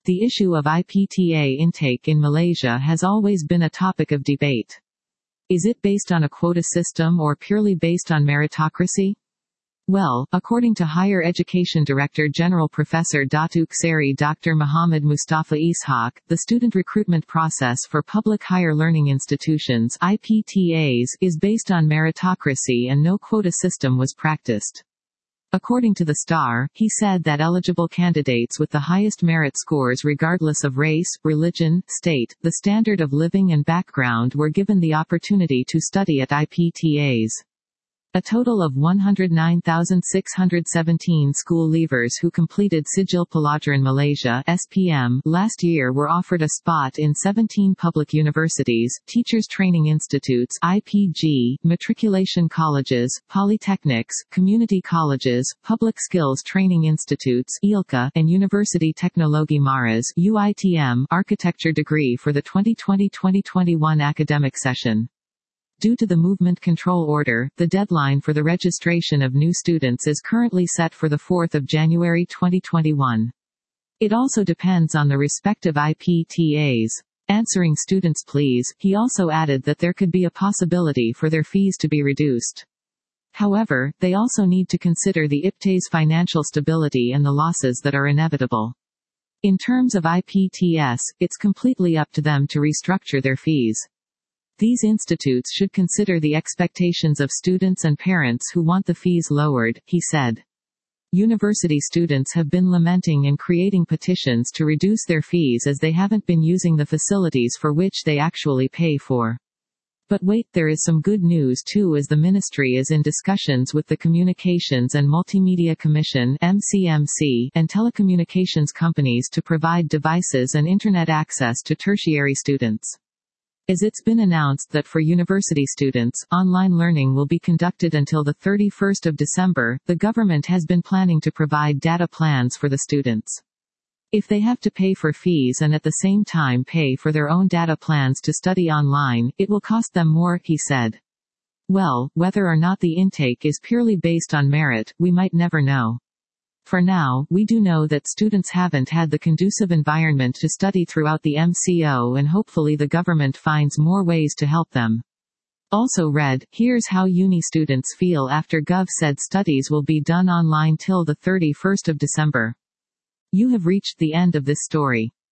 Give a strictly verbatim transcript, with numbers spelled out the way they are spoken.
The issue of I P T A intake in Malaysia has always been a topic of debate. Is it based on a quota system or purely based on meritocracy? Well, according to Higher Education Director General Professor Datuk Seri Doctor Muhammad Mustafa Ishaq, the student recruitment process for public higher learning institutions I P T As is based on meritocracy and no quota system was practiced. According to the Star, he said that eligible candidates with the highest merit scores regardless of race, religion, state, the standard of living and background were given the opportunity to study at I P T As. A total of one hundred nine thousand six hundred seventeen school leavers who completed Sijil Pelajaran Malaysia (S P M) last year were offered a spot in seventeen public universities, teachers training institutes (I P G), matriculation colleges, polytechnics, community colleges, public skills training institutes (I L C A), and University Teknologi Maras (U I T M) architecture degree for the twenty twenty to twenty twenty-one academic session. Due to the Movement Control Order, the deadline for the registration of new students is currently set for the fourth of January twenty twenty-one. It also depends on the respective I P T As. Answering students' pleas, he also added that there could be a possibility for their fees to be reduced. However, they also need to consider the I P T A's financial stability and the losses that are inevitable. In terms of I P T S, it's completely up to them to restructure their fees. These institutes should consider the expectations of students and parents who want the fees lowered, he said. University students have been lamenting and creating petitions to reduce their fees as they haven't been using the facilities for which they actually pay for. But wait, there is some good news too, as the ministry is in discussions with the Communications and Multimedia Commission (M C M C) and telecommunications companies to provide devices and internet access to tertiary students. As it's been announced that for university students, online learning will be conducted until the thirty-first of December, the government has been planning to provide data plans for the students. If they have to pay for fees and at the same time pay for their own data plans to study online, it will cost them more, he said. Well, whether or not the intake is purely based on merit, we might never know. For now, we do know that students haven't had the conducive environment to study throughout the M C O, and hopefully the government finds more ways to help them. Also read, here's how uni students feel after Gov said studies will be done online till the thirty-first of December. You have reached the end of this story.